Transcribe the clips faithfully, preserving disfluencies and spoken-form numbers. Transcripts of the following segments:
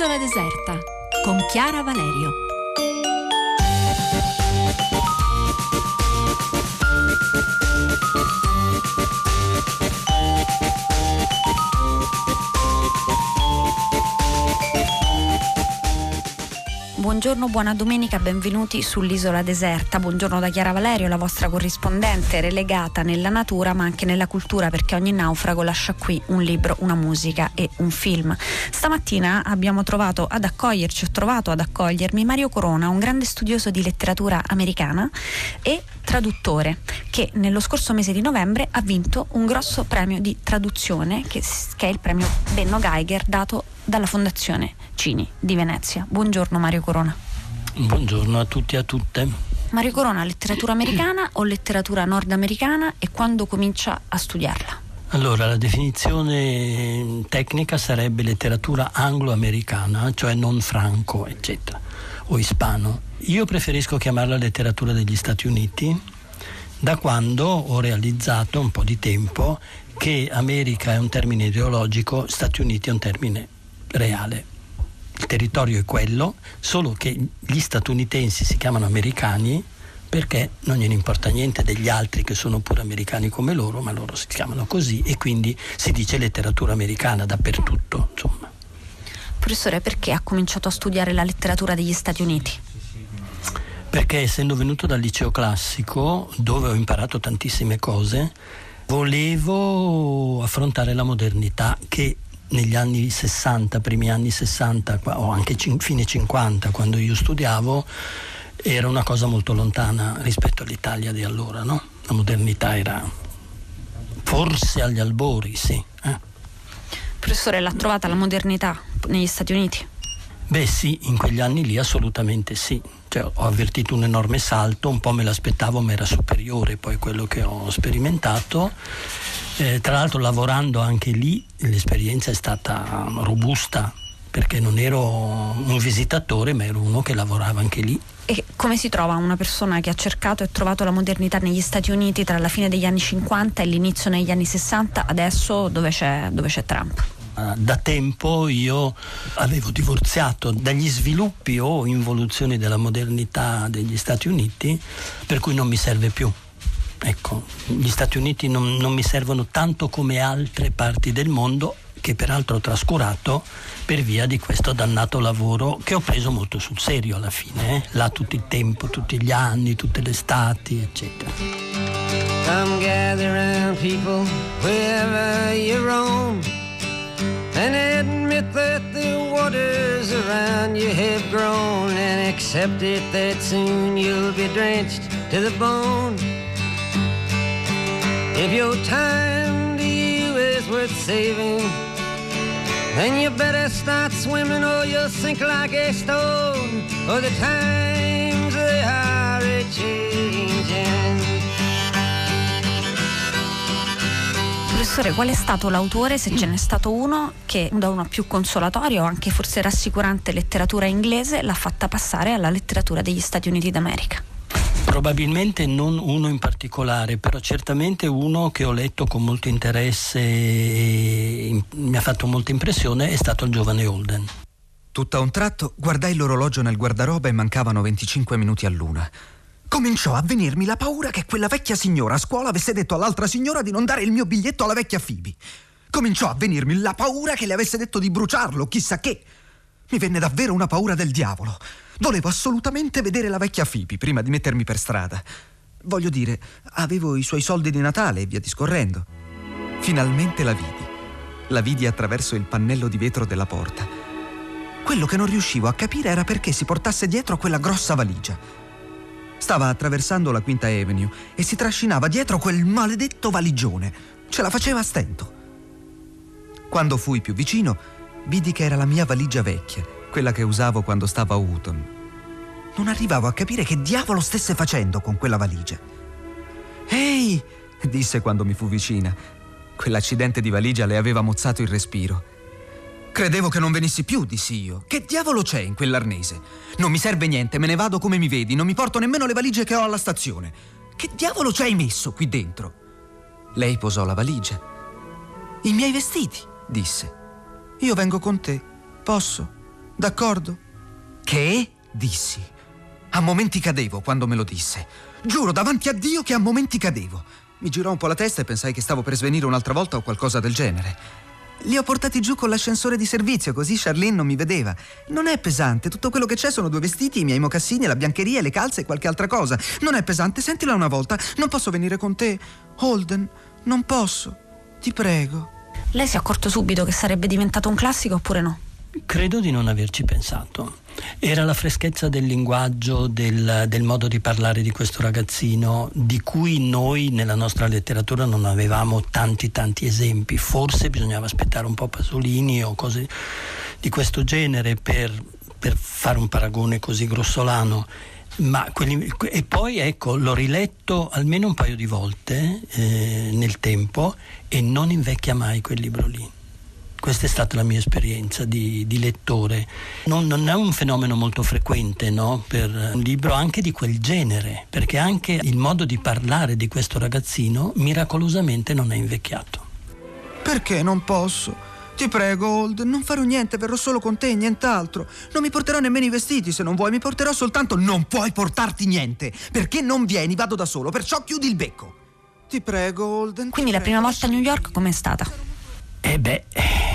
L'isola deserta con Chiara Valerio. Buongiorno, buona domenica, benvenuti sull'isola deserta. Buongiorno da Chiara Valerio, la vostra corrispondente relegata nella natura ma anche nella cultura, perché ogni naufrago lascia qui un libro, una musica e un film. Stamattina abbiamo trovato ad accoglierci, ho trovato ad accogliermi Mario Corona, un grande studioso di letteratura americana e traduttore, che nello scorso mese di novembre ha vinto un grosso premio di traduzione che, che è il premio Benno Geiger, dato dalla Fondazione Cini di Venezia. Buongiorno Mario Corona. Buongiorno a tutti e a tutte. Mario Corona, letteratura americana o letteratura nordamericana, e quando comincia a studiarla? Allora, la definizione tecnica sarebbe letteratura anglo-americana, cioè non franco, eccetera, o ispano. Io preferisco chiamarla letteratura degli Stati Uniti, da quando ho realizzato un po' di tempo che America è un termine ideologico, Stati Uniti è un termine reale. Il territorio è quello, solo che gli statunitensi si chiamano americani perché non gliene importa niente degli altri che sono pure americani come loro, ma loro si chiamano così e quindi si dice letteratura americana dappertutto, insomma. Professore, perché ha cominciato a studiare la letteratura degli Stati Uniti? Perché essendo venuto dal liceo classico, dove ho imparato tantissime cose, volevo affrontare la modernità che negli anni sessanta, primi anni sessanta o anche fine cinquanta, quando io studiavo, era una cosa molto lontana rispetto all'Italia di allora, no? La modernità era forse agli albori, sì. Eh? Professore, l'ha trovata la modernità negli Stati Uniti? Beh sì, in quegli anni lì assolutamente sì. Cioè, ho avvertito un enorme salto, un po' me l'aspettavo ma era superiore poi quello che ho sperimentato. Eh, tra l'altro lavorando anche lì l'esperienza è stata robusta, perché non ero un visitatore ma ero uno che lavorava anche lì. E come si trova una persona che ha cercato e trovato la modernità negli Stati Uniti tra la fine degli anni cinquanta e l'inizio negli anni sessanta, adesso dove c'è, dove c'è Trump? Da tempo io avevo divorziato dagli sviluppi o involuzioni della modernità degli Stati Uniti, per cui non mi serve più. Ecco, gli Stati Uniti non, non mi servono tanto come altre parti del mondo, che peraltro ho trascurato per via di questo dannato lavoro che ho preso molto sul serio alla fine, eh? Là tutto il tempo, tutti gli anni, tutte le estati, eccetera. Come gather round people wherever you roam, and admit that the waters around you have grown, and accept it that soon you'll be drenched to the bone. If your time to you is worth saving, then you better start swimming or you'll sink like a stone, or the times they are a-changing. Professore, qual è stato l'autore, se ce n'è stato uno, che da una più consolatoria o anche forse rassicurante letteratura inglese l'ha fatta passare alla letteratura degli Stati Uniti d'America? Probabilmente non uno in particolare, però certamente uno che ho letto con molto interesse e mi ha fatto molta impressione è stato il giovane Holden. Tutto a un tratto guardai l'orologio nel guardaroba e mancavano venticinque minuti all'una. Cominciò a venirmi la paura che quella vecchia signora a scuola avesse detto all'altra signora di non dare il mio biglietto alla vecchia Phoebe. Cominciò a venirmi la paura che le avesse detto di bruciarlo, chissà che. Mi venne davvero una paura del diavolo. Volevo assolutamente vedere la vecchia Phoebe prima di mettermi per strada. Voglio dire, avevo i suoi soldi di Natale e via discorrendo. Finalmente la vidi. La vidi attraverso il pannello di vetro della porta. Quello che non riuscivo a capire era perché si portasse dietro quella grossa valigia. Stava attraversando la Quinta Avenue e si trascinava dietro quel maledetto valigione. Ce la faceva a stento. Quando fui più vicino, vidi che era la mia valigia vecchia, quella che usavo quando stavo a Houghton. Non arrivavo a capire che diavolo stesse facendo con quella valigia. «Ehi!» disse quando mi fu vicina. Quell'accidente di valigia le aveva mozzato il respiro. «Credevo che non venissi più», dissi io. «Che diavolo c'è in quell'arnese? Non mi serve niente, me ne vado come mi vedi, non mi porto nemmeno le valigie che ho alla stazione. Che diavolo ci hai messo qui dentro?» Lei posò la valigia. «I miei vestiti», disse. «Io vengo con te, posso?» d'accordo? Che? Dissi. A momenti cadevo quando me lo disse. Giuro davanti a Dio che a momenti cadevo. Mi girò un po' la testa e pensai che stavo per svenire un'altra volta o qualcosa del genere. Li ho portati giù con l'ascensore di servizio, così Charlene non mi vedeva. Non è pesante, tutto quello che c'è sono due vestiti, i miei mocassini, la biancheria, le calze e qualche altra cosa. Non è pesante, sentila una volta. Non posso venire con te, Holden, non posso, ti prego. Lei si è accorto subito che sarebbe diventato un classico oppure no? Credo di non averci pensato. Era la freschezza del linguaggio, del, del modo di parlare di questo ragazzino, di cui noi nella nostra letteratura non avevamo tanti tanti esempi. Forse bisognava aspettare un po' Pasolini o cose di questo genere per, per fare un paragone così grossolano. Ma quelli, e poi ecco, l'ho riletto almeno un paio di volte eh, nel tempo e non invecchia mai quel libro lì. Questa è stata la mia esperienza di, di lettore. Non, non è un fenomeno molto frequente, no? Per un libro anche di quel genere, perché anche il modo di parlare di questo ragazzino miracolosamente non è invecchiato. Perché non posso? Ti prego, Holden, non farò niente, verrò solo con te e nient'altro. Non mi porterò nemmeno i vestiti, se non vuoi, mi porterò soltanto... Non puoi portarti niente, perché non vieni, vado da solo, perciò chiudi il becco. Ti prego, Holden. Quindi la prima volta a New York com'è stata? Eh beh,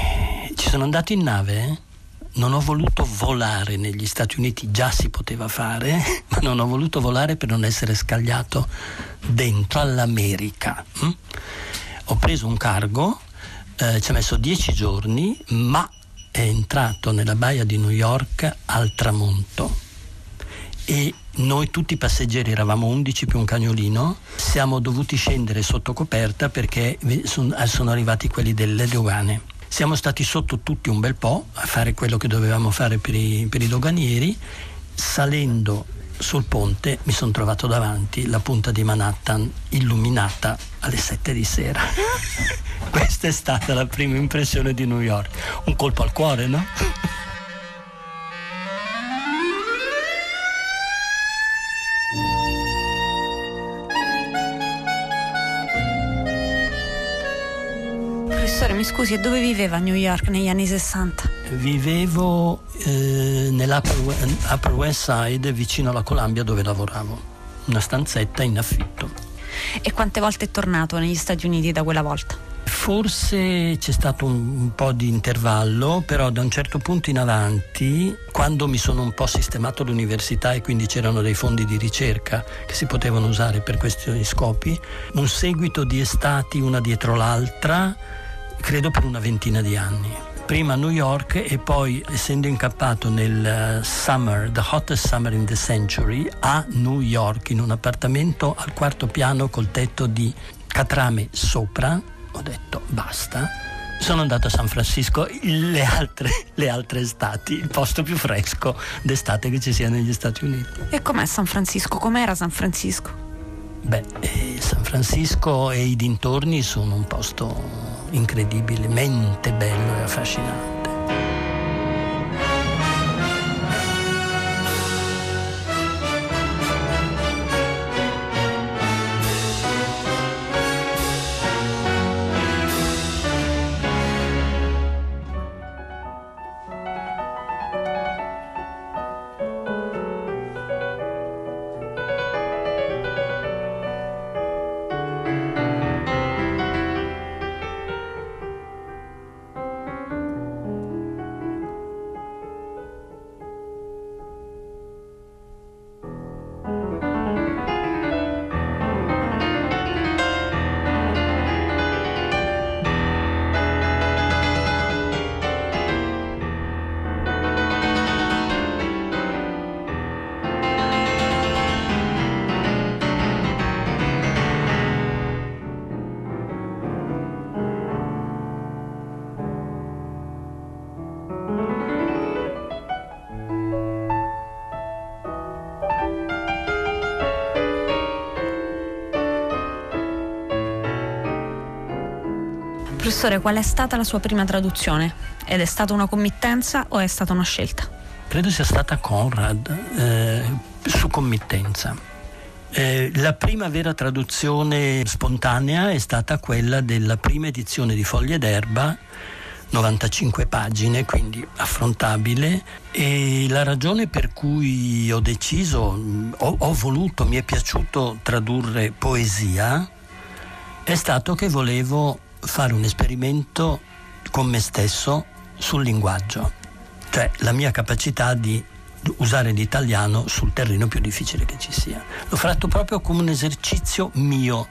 ci sono andato in nave, eh? Non ho voluto volare negli Stati Uniti, già si poteva fare, ma non ho voluto volare per non essere scagliato dentro all'America. Hm? Ho preso un cargo, eh, ci ha messo dieci giorni, ma è entrato nella baia di New York al tramonto. E noi tutti i passeggeri, eravamo undici più un cagnolino, siamo dovuti scendere sotto coperta perché sono arrivati quelli delle dogane. Siamo stati sotto tutti un bel po' a fare quello che dovevamo fare per i, per i doganieri. Salendo sul ponte mi sono trovato davanti la punta di Manhattan illuminata alle sette di sera. Questa è stata la prima impressione di New York. Un colpo al cuore, no? Professore, mi scusi, e dove viveva a New York negli anni sessanta? Vivevo eh, nell'Upper Upper West Side, vicino alla Columbia, dove lavoravo. Una stanzetta in affitto. E quante volte è tornato negli Stati Uniti da quella volta? Forse c'è stato un, un po' di intervallo, però da un certo punto in avanti, quando mi sono un po' sistemato all'università e quindi c'erano dei fondi di ricerca che si potevano usare per questi scopi, un seguito di estati una dietro l'altra, credo per una ventina di anni. Prima a New York e poi, essendo incappato nel summer, the hottest summer in the century, a New York, in un appartamento al quarto piano col tetto di catrame sopra, ho detto basta. Sono andato a San Francisco le altre, le altre estati, il posto più fresco d'estate che ci sia negli Stati Uniti. E com'è San Francisco? Com'era San Francisco? Beh, eh, San Francisco e i dintorni sono un posto incredibilmente bello e affascinante. Professore, qual è stata la sua prima traduzione? Ed è stata una committenza o è stata una scelta? Credo sia stata Conrad, eh, su committenza. Eh, la prima vera traduzione spontanea è stata quella della prima edizione di Foglie d'Erba, novantacinque pagine, quindi affrontabile, e la ragione per cui ho deciso, ho, ho voluto, mi è piaciuto tradurre poesia, è stato che volevo fare un esperimento con me stesso sul linguaggio, cioè la mia capacità di usare l'italiano sul terreno più difficile che ci sia. L'ho fatto proprio come un esercizio mio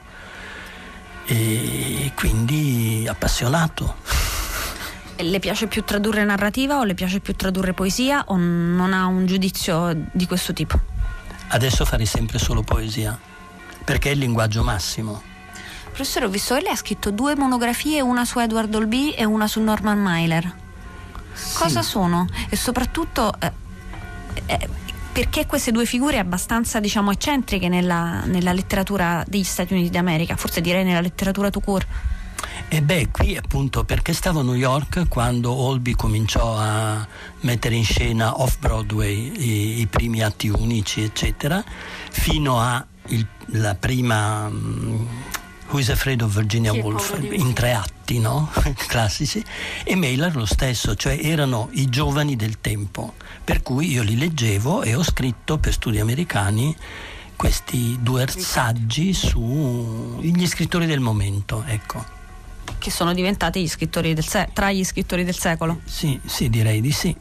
e quindi appassionato. Le piace più tradurre narrativa o le piace più tradurre poesia, o non ha un giudizio di questo tipo? Adesso farei sempre solo poesia, perché è il linguaggio massimo. Professore, ho visto che lei ha scritto due monografie, una su Edward Albee e una su Norman Mailer. Sì. Cosa sono? E soprattutto eh, eh, perché queste due figure abbastanza, diciamo, eccentriche nella, nella letteratura degli Stati Uniti d'America, forse direi nella letteratura tout court? E beh, qui appunto perché stavo a New York quando Albee cominciò a mettere in scena off-Broadway i, i primi atti unici, eccetera, fino a il, la prima um, Who is Afraid of Virginia sì, Woolf, in tre atti, no? Classici, e Mailer lo stesso, cioè erano i giovani del tempo, per cui io li leggevo e ho scritto per Studi Americani questi due saggi sugli scrittori del momento, ecco. Che sono diventati gli scrittori del se- tra gli scrittori del secolo. Sì, sì, direi di sì.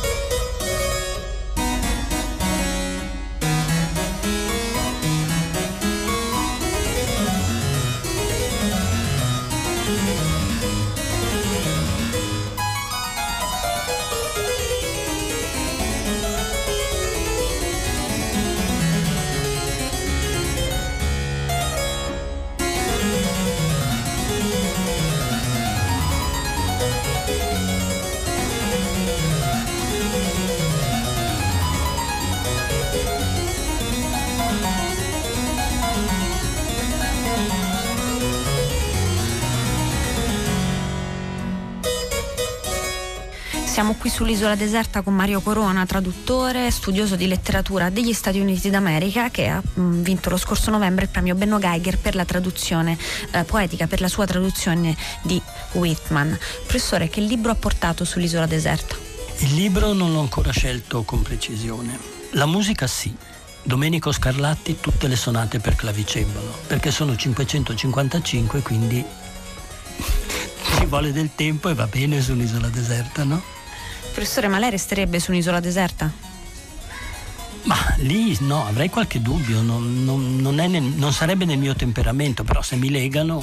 Siamo qui sull'isola deserta con Mario Corona, traduttore, studioso di letteratura degli Stati Uniti d'America, che ha mh, vinto lo scorso novembre il premio Benno Geiger per la traduzione eh, poetica, per la sua traduzione di Whitman. Professore, che libro ha portato sull'isola deserta? Il libro non l'ho ancora scelto con precisione. La musica sì. Domenico Scarlatti, tutte le sonate per clavicembalo, perché sono cinquecentocinquantacinque, quindi ci vuole del tempo e va bene su un'isola deserta, no? Professore, ma lei resterebbe su un'isola deserta? Ma lì no, avrei qualche dubbio, non, non, non, è nel, non sarebbe nel mio temperamento, però se mi legano...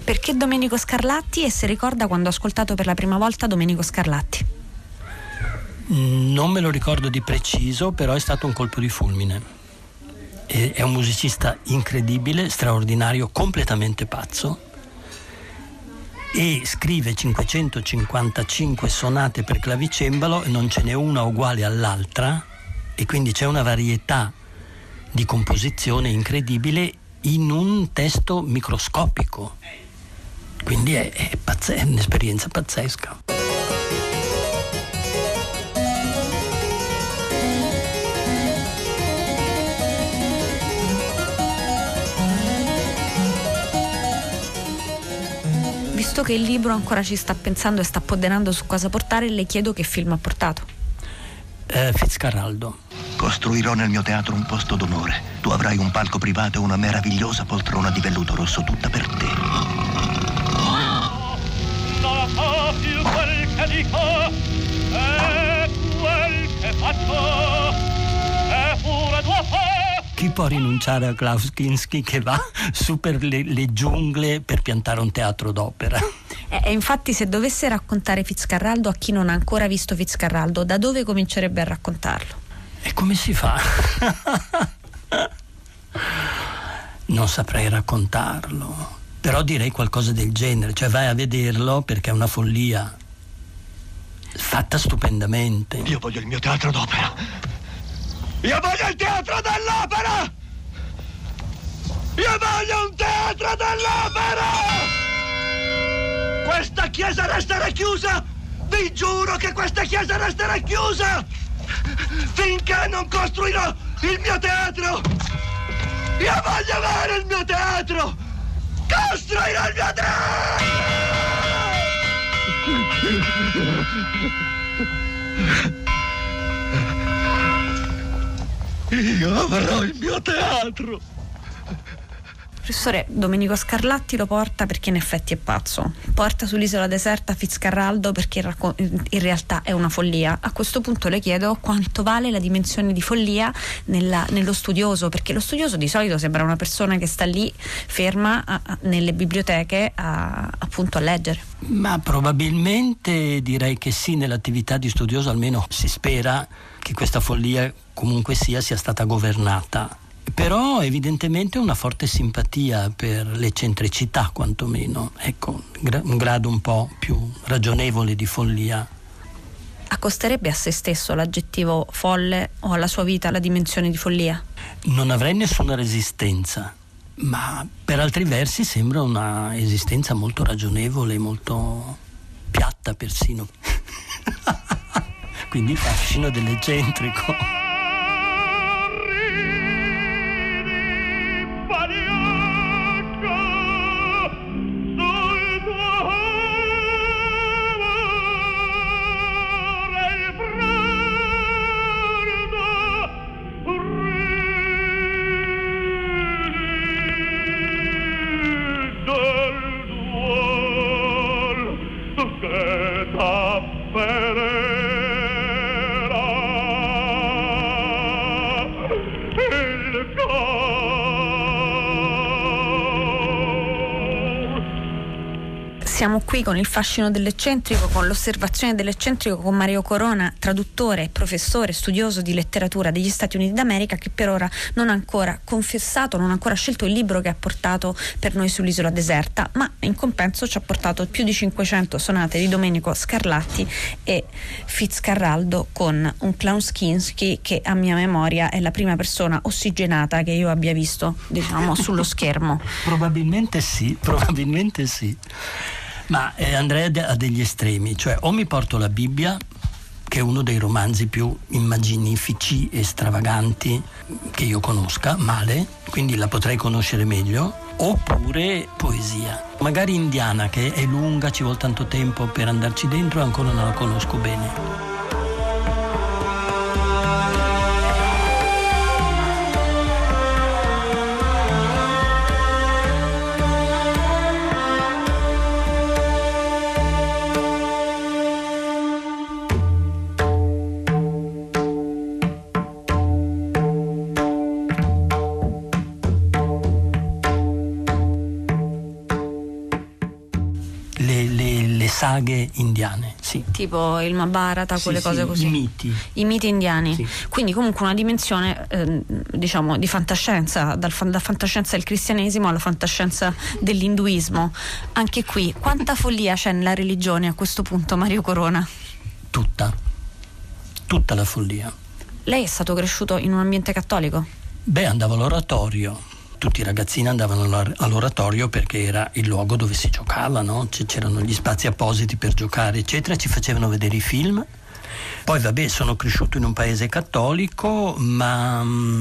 Perché Domenico Scarlatti, e se ricorda quando ha ascoltato per la prima volta Domenico Scarlatti? Non me lo ricordo di preciso, però è stato un colpo di fulmine. È un musicista incredibile, straordinario, completamente pazzo, e scrive cinquecentocinquantacinque sonate per clavicembalo e non ce n'è una uguale all'altra, e quindi c'è una varietà di composizione incredibile in un testo microscopico, quindi è, è, pazz- è un'esperienza pazzesca. Visto che il libro ancora ci sta pensando e sta ponderando su cosa portare, le chiedo che film ha portato. Eh, Fitzcarraldo. Costruirò nel mio teatro un posto d'onore. Tu avrai un palco privato e una meravigliosa poltrona di velluto rosso tutta per te. Non so più quel che dico, è quel che faccio, è pure tuo fa. Chi può rinunciare a Klaus Kinski che va su per le, le giungle per piantare un teatro d'opera? E eh, infatti, se dovesse raccontare Fitzcarraldo a chi non ha ancora visto Fitzcarraldo, da dove comincerebbe a raccontarlo? E come si fa? Non saprei raccontarlo, però direi qualcosa del genere, cioè vai a vederlo perché è una follia fatta stupendamente. Io voglio il mio teatro d'opera. Io voglio il teatro dell'opera! Io voglio un teatro dell'opera! Questa chiesa resterà chiusa! Vi giuro che questa chiesa resterà chiusa! Finché non costruirò il mio teatro! Io voglio avere il mio teatro! Costruirò il mio teatro! Io avrò il mio teatro. Professore, Domenico Scarlatti lo porta perché in effetti è pazzo. Porta sull'isola deserta Fitzcarraldo perché in realtà è una follia. A questo punto le chiedo quanto vale la dimensione di follia nella, nello studioso, perché lo studioso di solito sembra una persona che sta lì ferma a, a, nelle biblioteche a, appunto a leggere. Ma probabilmente direi che sì, nell'attività di studioso almeno si spera che questa follia comunque sia sia stata governata, però evidentemente una forte simpatia per l'eccentricità, quantomeno, ecco, un grado un po' più ragionevole di follia. Accosterebbe a se stesso l'aggettivo folle o alla sua vita la dimensione di follia? Non avrei nessuna resistenza, ma per altri versi sembra una esistenza molto ragionevole, molto piatta persino. Quindi il fascino dell'eccentrico. Siamo qui con il fascino dell'eccentrico, con l'osservazione dell'eccentrico, con Mario Corona, traduttore, professore, studioso di letteratura degli Stati Uniti d'America, che per ora non ha ancora confessato, non ha ancora scelto il libro che ha portato per noi sull'isola deserta, ma in compenso ci ha portato più di cinquecento sonate di Domenico Scarlatti e Fitzcarraldo, con un Klaus Kinski che a mia memoria è la prima persona ossigenata che io abbia visto, diciamo, sullo schermo. Probabilmente sì, probabilmente sì. Ma eh, andrei a degli estremi, cioè o mi porto la Bibbia, che è uno dei romanzi più immaginifici e stravaganti che io conosca, male, quindi la potrei conoscere meglio, oppure poesia, magari indiana, che è lunga, ci vuole tanto tempo per andarci dentro e ancora non la conosco bene. saghe indiane, sì. Tipo il Mahabharata, quelle sì, cose sì, così. I miti. I miti indiani. Sì. Quindi comunque una dimensione eh, diciamo di fantascienza, dal, da fantascienza del cristianesimo alla fantascienza dell'induismo. Anche qui, quanta follia c'è nella religione a questo punto, Mario Corona? Tutta. Tutta la follia. Lei è stato cresciuto in un ambiente cattolico? Beh, andavo all'oratorio. Tutti i ragazzini andavano all'oratorio perché era il luogo dove si giocava, no? C'erano gli spazi appositi per giocare, eccetera, ci facevano vedere i film. Poi vabbè, sono cresciuto in un paese cattolico, ma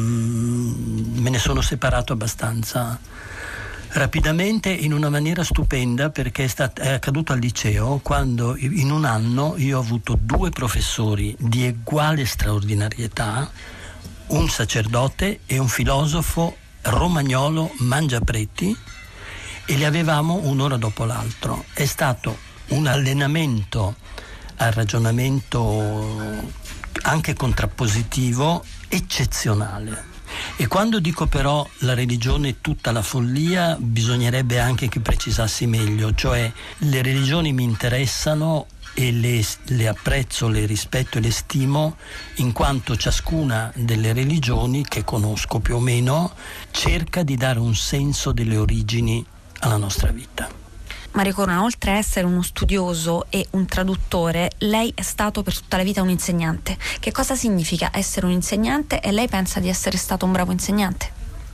mm, me ne sono separato abbastanza rapidamente, in una maniera stupenda, perché è, stat- è accaduto al liceo quando in un anno io ho avuto due professori di uguale straordinarietà, un sacerdote e un filosofo romagnolo mangiapreti, e li avevamo un'ora dopo l'altro. È stato un allenamento al ragionamento anche contrappositivo eccezionale. E quando dico però la religione è tutta la follia, bisognerebbe anche che precisassi meglio, cioè le religioni mi interessano e le, le apprezzo, le rispetto e le stimo, in quanto ciascuna delle religioni che conosco più o meno cerca di dare un senso delle origini alla nostra vita. Mario Corona, oltre a essere uno studioso e un traduttore, lei è stato per tutta la vita un insegnante. Che cosa significa essere un insegnante, e lei pensa di essere stato un bravo insegnante?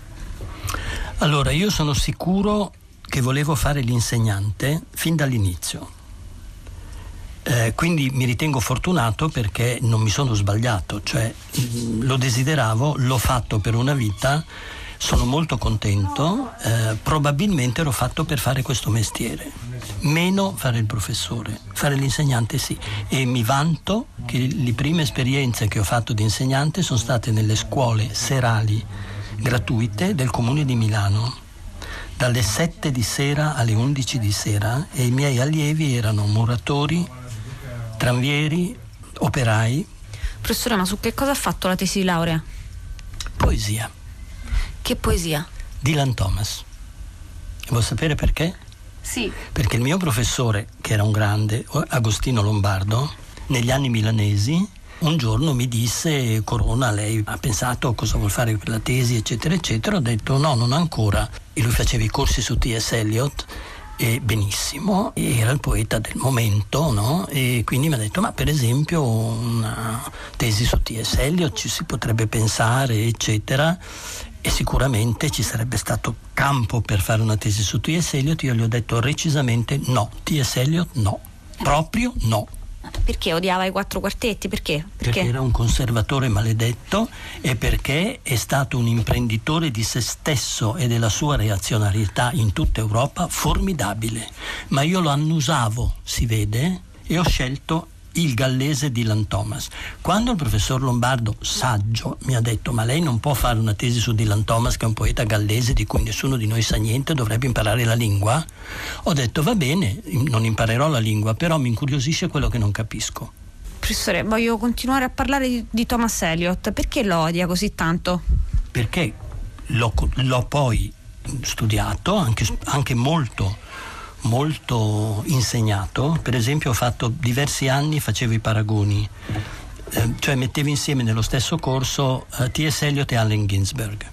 Allora, io sono sicuro che volevo fare l'insegnante fin dall'inizio. Eh, quindi mi ritengo fortunato perché non mi sono sbagliato, cioè mh, lo desideravo, l'ho fatto per una vita, sono molto contento, eh, probabilmente l'ho fatto per fare questo mestiere, meno fare il professore, fare l'insegnante sì, e mi vanto che le prime esperienze che ho fatto di insegnante sono state nelle scuole serali gratuite del Comune di Milano, dalle sette di sera alle undici di sera, e i miei allievi erano muratori, tranvieri, operai. Professore, ma su che cosa ha fatto la tesi di laurea? Poesia. Che poesia? Dylan Thomas. Vuoi sapere perché? Sì. Perché il mio professore, che era un grande, Agostino Lombardo, negli anni milanesi, un giorno mi disse: Corona, lei ha pensato cosa vuol fare per la tesi, eccetera, eccetera. Ho detto no, non ancora. E lui faceva i corsi su T S. Eliot, e benissimo, era il poeta del momento, no? E quindi mi ha detto: ma per esempio una tesi su T S. Eliot ci si potrebbe pensare, eccetera, e sicuramente ci sarebbe stato campo per fare una tesi su T S. Eliot. Io gli ho detto recisamente no, T S. Eliot no, proprio no. Perché odiava i quattro quartetti? Perché? Perché? Perché era un conservatore maledetto, e perché è stato un imprenditore di se stesso e della sua reazionarietà in tutta Europa formidabile. Ma io lo annusavo, si vede, e ho scelto il gallese Dylan Thomas. Quando il professor Lombardo, saggio, mi ha detto: ma lei non può fare una tesi su Dylan Thomas, che è un poeta gallese di cui nessuno di noi sa niente, dovrebbe imparare la lingua, ho detto va bene, non imparerò la lingua, però mi incuriosisce quello che non capisco. Professore, voglio continuare a parlare di, di Thomas Eliot. Perché lo odia così tanto? Perché l'ho, l'ho poi studiato anche, anche molto molto insegnato. Per esempio ho fatto diversi anni, facevo i paragoni, eh, cioè mettevo insieme nello stesso corso eh, T S. Eliot e Allen Ginsberg,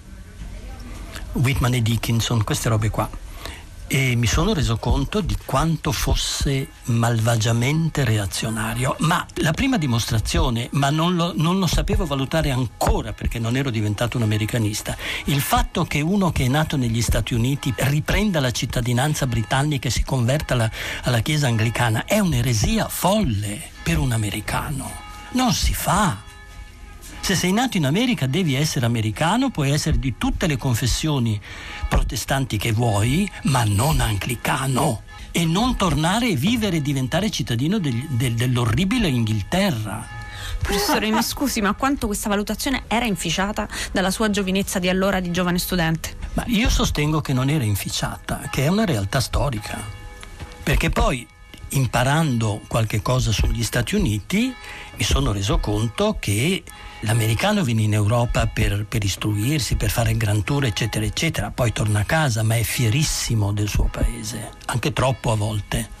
Whitman e Dickinson, queste robe qua, e mi sono reso conto di quanto fosse malvagiamente reazionario. Ma la prima dimostrazione, ma non lo, non lo sapevo valutare ancora perché non ero diventato un americanista, il fatto che uno che è nato negli Stati Uniti riprenda la cittadinanza britannica e si converta alla, alla Chiesa anglicana è un'eresia folle per un americano. Non si fa. Se sei nato in America devi essere americano, puoi essere di tutte le confessioni protestanti che vuoi, ma non anglicano, e non tornare e vivere e diventare cittadino del, del, dell'orribile Inghilterra. Professore, mi scusi, ma quanto questa valutazione era inficiata dalla sua giovinezza di allora di giovane studente? Ma io sostengo che non era inficiata, che è una realtà storica, perché poi imparando qualche cosa sugli Stati Uniti mi sono reso conto che l'americano viene in Europa per, per istruirsi, per fare il Grand Tour, eccetera, eccetera, poi torna a casa, ma è fierissimo del suo paese, anche troppo a volte.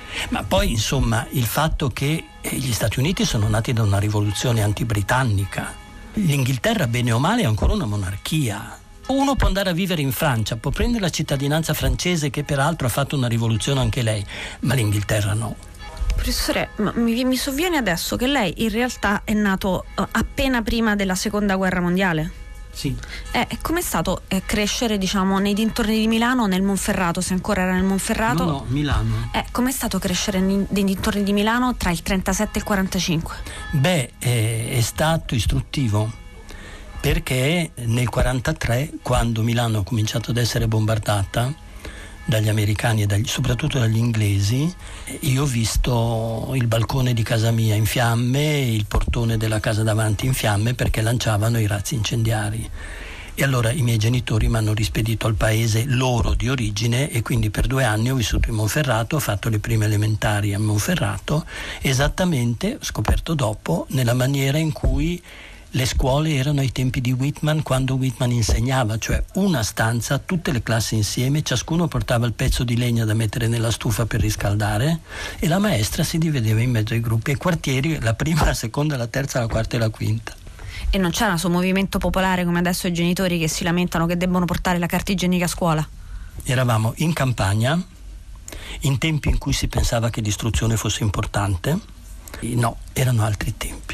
Ma poi insomma il fatto che gli Stati Uniti sono nati da una rivoluzione antibritannica, l'Inghilterra bene o male è ancora una monarchia. Uno può andare a vivere in Francia, può prendere la cittadinanza francese, che peraltro ha fatto una rivoluzione anche lei, ma l'Inghilterra no. Professore, mi, mi sovviene adesso che lei in realtà è nato appena prima della seconda guerra mondiale. Sì. Eh, com'è stato eh, crescere, diciamo, nei dintorni di Milano, nel Monferrato, se ancora era nel Monferrato? No, no, Milano. Eh, com'è stato crescere nei, nei dintorni di Milano tra il trentasette e il quarantacinque? Beh, è, è stato istruttivo, perché nel quarantatré, quando Milano ha cominciato ad essere bombardata dagli americani e dagli, soprattutto dagli inglesi, io ho visto il balcone di casa mia in fiamme, il portone della casa davanti in fiamme, perché lanciavano i razzi incendiari. E allora i miei genitori mi hanno rispedito al paese loro di origine, e quindi per due anni ho vissuto in Monferrato, ho fatto le prime elementari a Monferrato, esattamente, ho scoperto dopo, nella maniera in cui le scuole erano ai tempi di Whitman, quando Whitman insegnava, cioè una stanza, tutte le classi insieme, ciascuno portava il pezzo di legna da mettere nella stufa per riscaldare, e la maestra si divideva in mezzo ai gruppi, ai quartieri, la prima, la seconda, la terza, la quarta e la quinta. E non c'era questo movimento popolare come adesso i genitori che si lamentano che debbono portare la carta igienica a scuola? Eravamo in campagna, in tempi in cui si pensava che l'istruzione fosse importante. No, erano altri tempi.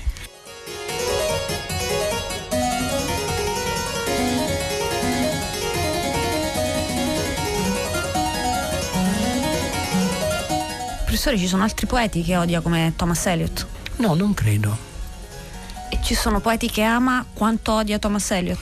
Professore, ci sono altri poeti che odia come Thomas Eliot? No, non credo. E ci sono poeti che ama quanto odia Thomas Eliot?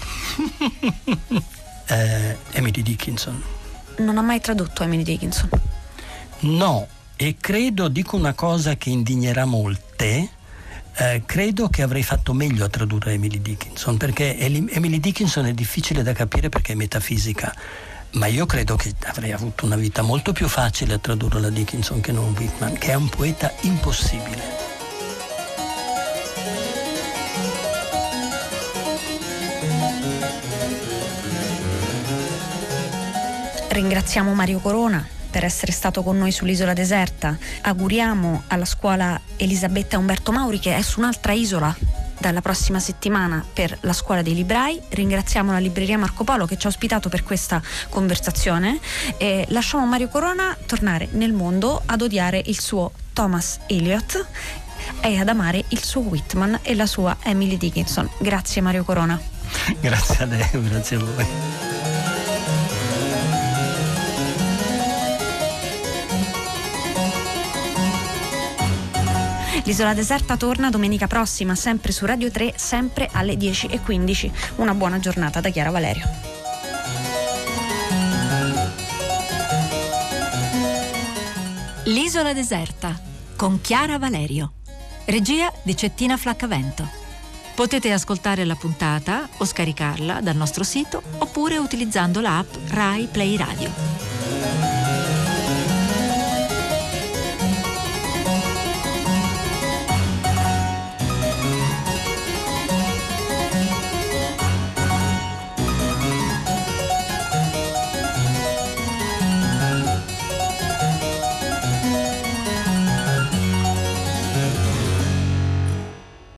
eh, Emily Dickinson. Non ha mai tradotto Emily Dickinson? No, e credo, dico una cosa che indignerà molte, eh, credo che avrei fatto meglio a tradurre Emily Dickinson, perché Emily Dickinson è difficile da capire perché è metafisica. Ma io credo che avrei avuto una vita molto più facile a tradurre la Dickinson che non Whitman, che è un poeta impossibile. Ringraziamo Mario Corona per essere stato con noi sull'isola deserta. Auguriamo alla scuola Elisabetta Umberto Mauri, che è su un'altra isola dalla prossima settimana, per la scuola dei librai. Ringraziamo la libreria Marco Polo che ci ha ospitato per questa conversazione, e lasciamo Mario Corona tornare nel mondo ad odiare il suo Thomas Eliot e ad amare il suo Whitman e la sua Emily Dickinson. Grazie Mario Corona. Grazie a lei, grazie a voi. L'Isola Deserta torna domenica prossima, sempre su Radio tre, sempre alle dieci e quindici. Una buona giornata da Chiara Valerio. L'Isola Deserta con Chiara Valerio. Regia di Cettina Flaccavento. Potete ascoltare la puntata o scaricarla dal nostro sito, oppure utilizzando l'app Rai Play Radio.